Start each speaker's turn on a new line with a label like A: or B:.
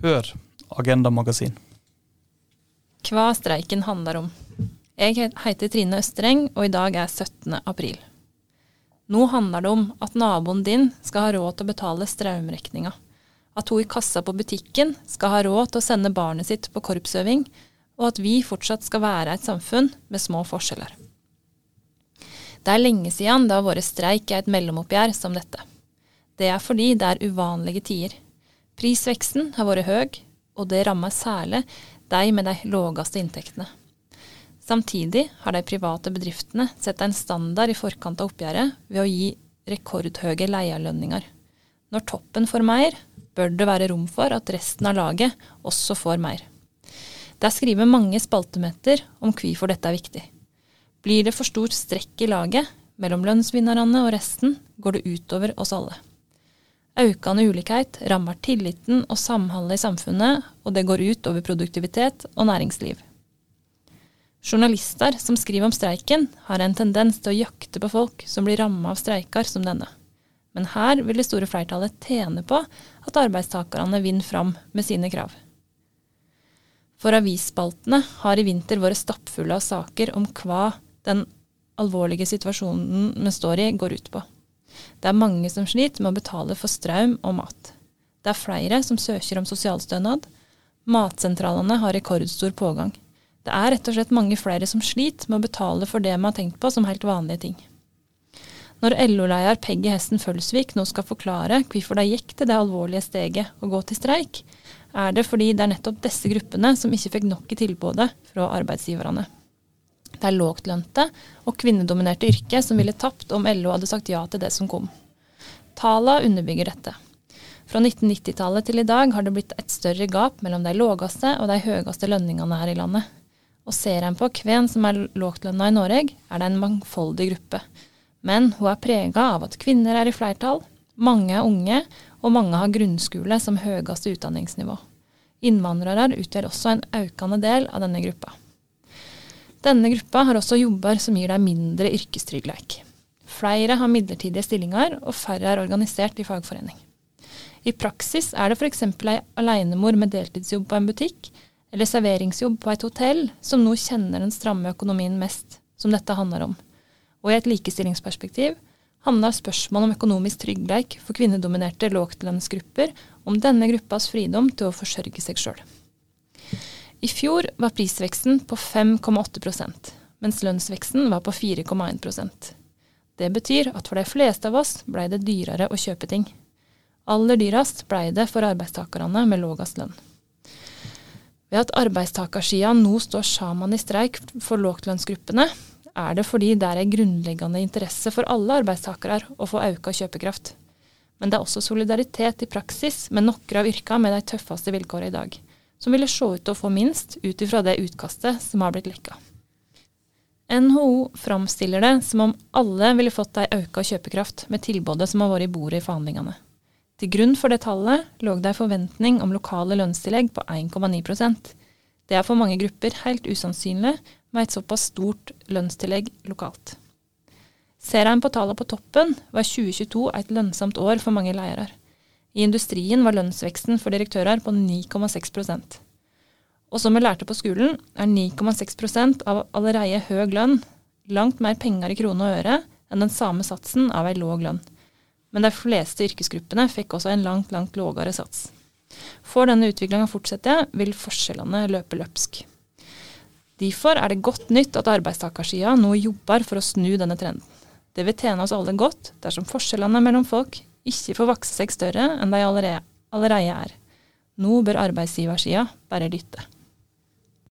A: Hør Agenda Magasin.
B: Hva streiken handler om. Jeg heter Trine Østreng, og i dag 17. april. Nå handler det om at naboen din skal ha råd til å betale strømrekninga, at hun i kassa på butikken skal ha råd til å sende barnet sitt på korpsøving, og at vi fortsatt skal være et samfunn med små forskjeller. Det lenge siden det har vært streik i et mellomoppgjør som dette. Det fordi det uvanlige tider. Prisveksten har vært høy, og det rammer særlig de med de laveste inntektene. Samtidig har de private bedriftene sett en standard i forkant av oppgjøret ved å gi rekordhøye leierlønninger. Når toppen får mer, bør det være rom for at resten av laget også får mer. Det skriver mange spaltemeter om hvorfor dette viktig. Blir det for stort strekk i laget, mellom lønnsvinnerne og resten, går det utover oss alle. Økende ulikhet rammer tilliten og samholdet i samfunnet, og det går ut over produktivitet og næringsliv. Journalister som skriver om streiken har en tendens til å jakte på folk som blir rammet av streikar som denne. Men her vil det store flertallet tjene på at arbeidstakerne vinner fram med sine krav. For avisspaltene har i vinter vært stappfulle av saker om hva den alvorlige situasjonen vi står i går ut på. Det mange som sliter med å betale for strøm og mat. Det flere som søker om sosialstønad. Matsentralene har rekordstor pågang. Det rett og slett mange flere som sliter med å betale for det man har tenkt på som helt vanlige ting. Når LO-leder Peggy Hesten Følsvik nå skal forklare hvorfor det gikk til det alvorlige steget å gå til streik, det fordi det nettopp disse gruppene som ikke fikk nok i tilbudet fra arbeidsgiverne. Det lågtlønte og kvinnedominerte yrke som ville tapt om LO hadde sagt ja til det som kom. Tala underbygger dette. Fra 1990-tallet til i dag har det blitt et større gap mellom de lågeste og de høyeste lønningene her i landet. Og ser en på hvem som lågtlønnet i Norge, det en mangfoldig gruppe. Men hun preget av at kvinner i flertall, mange unge, og mange har grunnskole som høyeste utdanningsnivå. Innvandrere utgjør også en økende del av denne gruppa. Denne gruppa har også jobber som gir deg mindre yrkestryggleik. Flere har midlertidige stillinger, og færre organisert i fagforening. I praksis det for eksempel en alenemor med deltidsjobb på en butikk, eller serveringsjobb på et hotell, som nå kjenner den stramme økonomien mest, som dette handler om. Og i et likestillingsperspektiv handler spørsmål om økonomisk tryggleik for kvinnedominerte lågtlønnsgrupper om denne gruppas fridom til å forsørge seg selv. I fjor var prisveksten på 5,8%, mens lønnsveksten var på 4,1%. Det betyr at for de fleste av oss ble det dyrere å kjøpe ting. Aller dyrest ble det for arbeidstakerne med lavest lønn. Ved at arbeidstakersiden nå står sammen i streik for lågtlønnsgruppene, det fordi det en grunnleggende interesse for alle arbeidstakere å få økt kjøpekraft. Men det også solidaritet i praksis med noen av yrkene med de tøffeste vilkårene i dag, som ville se ut til å få minst ut ifra det utkastet som har blitt lekka. NHO framstiller det som om alle ville fått en økt kjøpekraft med tilbudet som har vært i bordet i forhandlingene. Til grunn for det tallet lå det en forventning om lokale lønnstillegg på 1,9%. Det for mange grupper helt usannsynlig med et såpass stort lønnstillegg lokalt. Ser en på tallet på toppen, var 2022 et lønnsomt år for mange ledere. I industrien var lønnsveksten for direktører på 9,6%. Og som vi lærte på skolen, 9,6% av allerede høy lønn langt mer penger i kroner og øre enn den samme satsen av en låg lønn. Men de fleste yrkesgruppene fikk også en langt lavere sats. For denne utviklingen fortsette, vil forskjellene løpe løpsk. Derfor det godt nytt at arbeidstakersiden nå jobber for å snu denne trenden. Det vil tjene oss alle godt dersom forskjellene mellom folk ikke får vokse seg større enn de allerede Nå bør arbeidsgiversiden bare lytte.